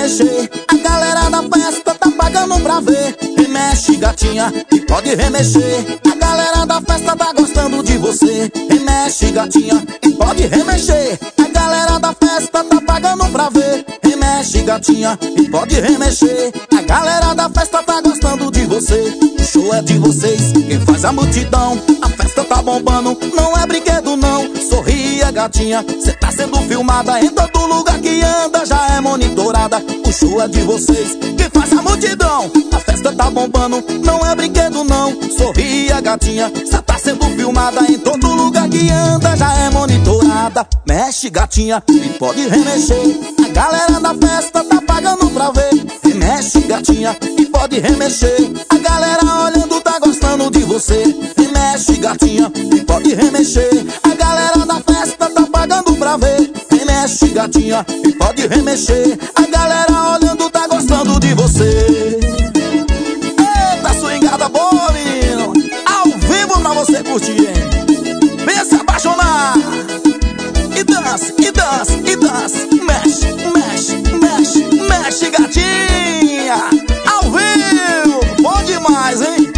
remexer. A galera da festa tá pagando pra ver. Remexe, gatinha, e pode remexer. A galera da festa tá gostando de você. Remexe, gatinha, e pode remexer. A galera da festa tá pagando pra ver. Remexe, gatinha, e pode remexer. A galera da festa tá gostando de você. O show é de vocês, quem faz a multidão. A festa tá bombando, não é brinquedo não. Sorria, gatinha, cê tá sendo filmada. Em todo lugar que anda já é monitorada. O show é de vocês, quem faz a multidão. A festa tá bombando, não é brinquedo não. Sorria, gatinha, cê tá sendo filmada. Em todo lugar que anda já é monitorada. Mexe, gatinha, e pode remexer. A galera da festa tá pagando pra ver. Remexe, gatinha, e pode remexer. A galera olhando tá gostando de você. Remexe, gatinha, e pode remexer. A galera da festa tá pagando pra ver. Remexe, gatinha, e pode remexer. A galera olhando tá gostando de você. Eita, swingada boa, menino. Ao vivo pra você curtir, hein? Venha se apaixonar. E dança, e dança, e dança. Mexe, mexe, mexe, mexe, gatinha. Ao vivo, bom demais, hein?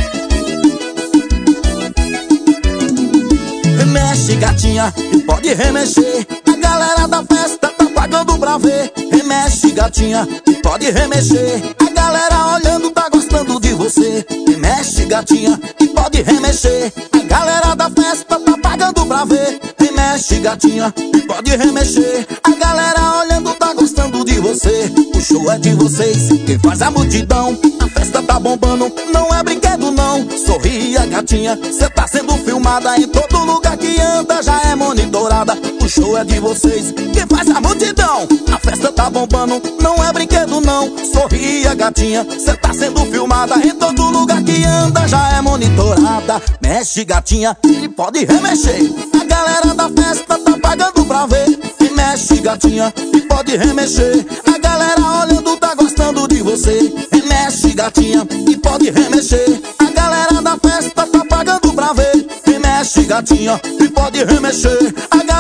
Remexe, gatinha, e pode remexer. A galera da festa tá pagando pra ver. Remexe, gatinha, e pode remexer. A galera olhando tá gostando de você. Remexe, gatinha, e pode remexer. A galera da festa tá pagando pra ver. Remexe, gatinha, e pode remexer. A galera olhando tá gostando de você. O show é de vocês, quem faz a multidão. A festa tá bombando, não é brinquedo não. Sorria, gatinha, cê tá sendo filmada. Em todo lugar que anda já é monitorada. O show é de vocês, quem faz a multidão. A festa tá bombando, não é brinquedo não. Sorria, gatinha, cê tá sendo filmada. Em todo lugar que anda já é monitorada. Mexe, gatinha, e pode remexer. A galera da festa tá pagando pra ver. Remexe, gatinha, e pode remexer. A galera olhando tá gostando de você. Remexe, gatinha, e pode remexer. A galera da festa tá pagando pra ver. Remexe, gatinha, e pode remexer. A